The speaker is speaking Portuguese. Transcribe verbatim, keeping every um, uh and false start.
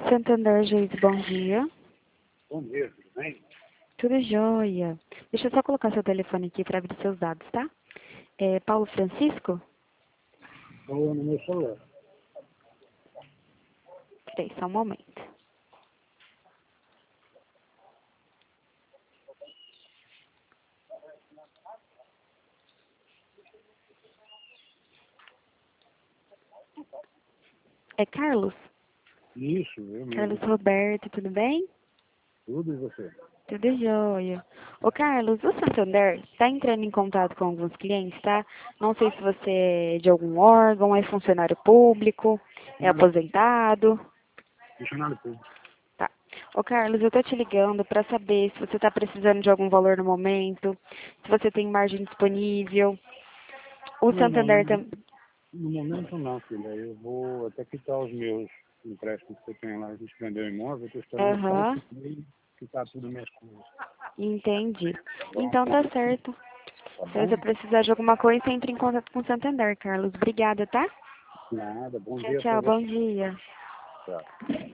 Santander, Geise, bom dia. Bom dia, tudo bem? Tudo jóia. Deixa eu só colocar seu telefone aqui para abrir seus dados, tá? É Paulo Francisco? Estou no meu celular. Peraí, só um momento. É Carlos? Isso, eu Carlos mesmo. Roberto, tudo bem? Tudo e você? Tudo jóia. Ô Carlos, o Santander está entrando em contato com alguns clientes, tá? Não sei se você é de algum órgão, é funcionário público, é Funcionário, aposentado. funcionário público. Tá. Ô Carlos, eu tô te ligando para saber se você está precisando de algum valor no momento, se você tem margem disponível. O No Santander momento, também. no momento não, filha. Eu vou até quitar os meus empréstimos que eu tenho lá. A gente vendeu o imóvel, estou esperando só Aham, esse mês quitar tudo minhas coisas. entendi. Tá bom? Então tá certo. Tá Se você bom? precisar de alguma coisa, entre em contato com o Santander, Carlos. Obrigada, tá? Nada, bom Tchau, dia para tchau, bom você. dia. Tchau.